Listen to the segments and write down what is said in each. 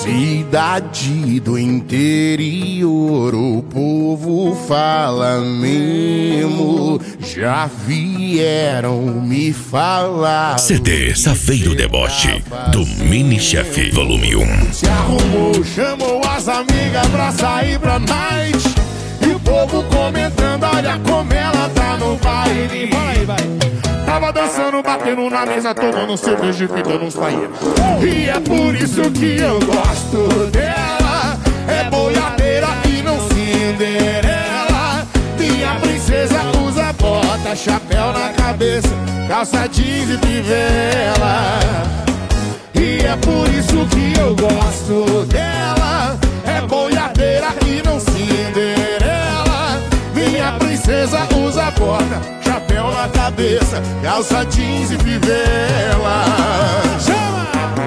Cidade do interior, o povo fala mesmo. Já vieram me falar. CD Safeiro Deboche, do Mini Chef, volume 1. Se arrumou, chamou as amigas pra sair pra night. E o povo comentando, olha como ela tá no baile. Vai. Tava dançando, batendo na mesa, tomando cerveja e pintando uns paeiros. E é por isso que eu gosto dela. É boiadeira e não Cinderela. Minha princesa usa bota, chapéu na cabeça, calça jeans e fivela. E é por isso que eu gosto dela. É boiadeira e não Cinderela. Minha princesa usa bota, chapéu na cabeça, calça jeans e fivela. Chama!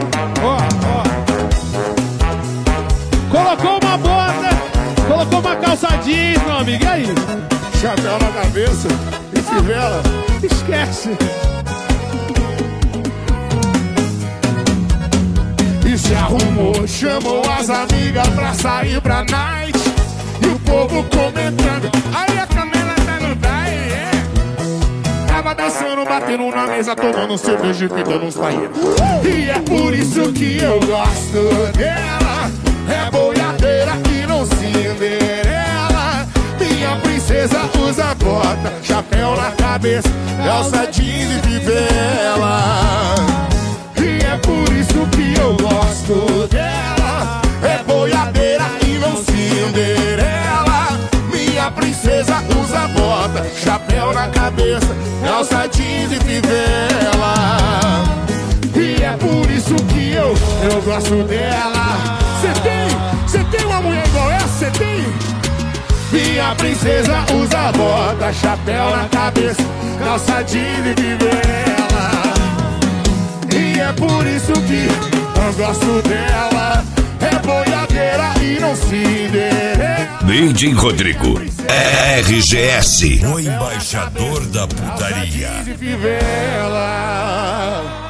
Colocou uma bota, colocou uma calça jeans, meu amigo, e aí? Chapéu na cabeça e fivela. Esquece. E se arrumou, chamou as amigas pra sair pra night. E o povo comentando, aí a Camila tá no baile, é. Tava dançando, batendo na mesa, tomando cerveja e pintando uns paeiros. E é por isso que eu gosto dela. É boiadeira e não Cinderela. Minha princesa usa bota, chapéu na cabeça, calça jeans e fivela. E é por isso que eu gosto dela. É boiadeira e não Cinderela. Minha princesa usa bota, chapéu na cabeça, calça jeans e fivela. E é por isso que eu gosto dela. Cê tem uma mulher igual essa? Cê tem? Minha princesa usa bota, chapéu na cabeça, calça jeans e fivela. E é por isso que eu gosto dela. É boiadeira e não Cinderela. DJ Rodrigo, RGS, o embaixador da putaria. Fivela.